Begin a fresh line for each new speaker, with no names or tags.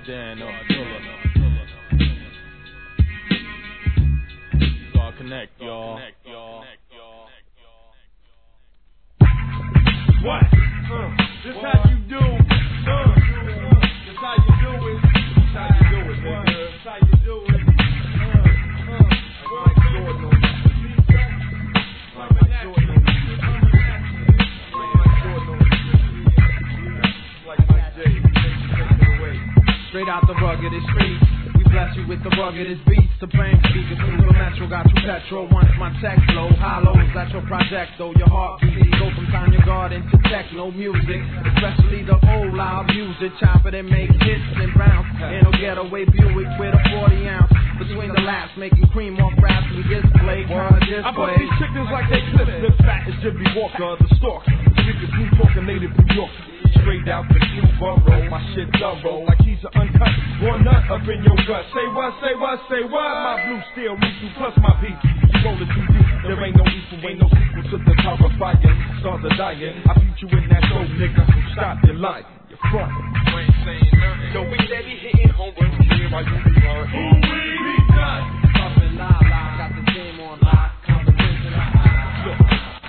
Dan or Attila. Star Connect, y'all.
What? This how you do. This how you do it. This how you do it, nigga. This how you do it. Like Jordan on this. Like Jordan on this. Like Mike J. Take it away.
Straight out the ruggedest streets. We bless you with the ruggedest beats. Supreme speakers, super metro, got you petrol. Once my tech flow, hollows at your project, though your heartbeat go from Tanya Garden to techno music. Especially the old loud music, chop it and make hits and bounce. In a getaway Buick with a 40 ounce. Between the laps, making cream off raps we display.
I bought these chickens like they clips, as fat as Jimmy Walker, the stalker. Niggas New Talking native New York. Straight out the New Borough, my shit thorough, like he's an uncut. One nut up in your gut. Say what, say what, say what? My blue steel lethal plus my beat. You roll it too deep. There ain't no equal, ain't no sequel to the terrifying. Stars are dying. I beat you in that show, nigga. Stop your lying. You're front.
You ain't saying nothing. Yo, we steady hitting home runs here while you be hard.